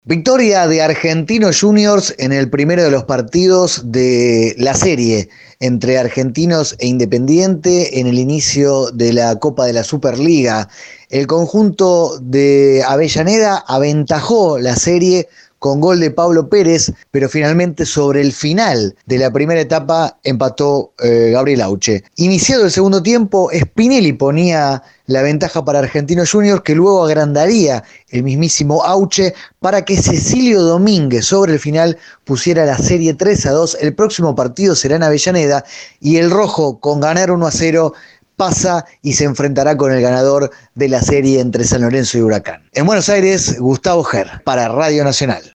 Victoria de Argentinos Juniors en el primero de los partidos de la serie entre Argentinos e Independiente en el inicio de la Copa de la Superliga. El conjunto de Avellaneda aventajó la serie con gol de Pablo Pérez, pero finalmente sobre el final de la primera etapa empató Gabriel Auche. Iniciado el segundo tiempo, Spinelli ponía la ventaja para Argentinos Juniors, que luego agrandaría el mismísimo Auche para que Cecilio Domínguez sobre el final pusiera la serie 3-2. El próximo partido será en Avellaneda y el rojo, con ganar 1-0, pasa y se enfrentará con el ganador de la serie entre San Lorenzo y Huracán. En Buenos Aires, Gustavo Ger, para Radio Nacional.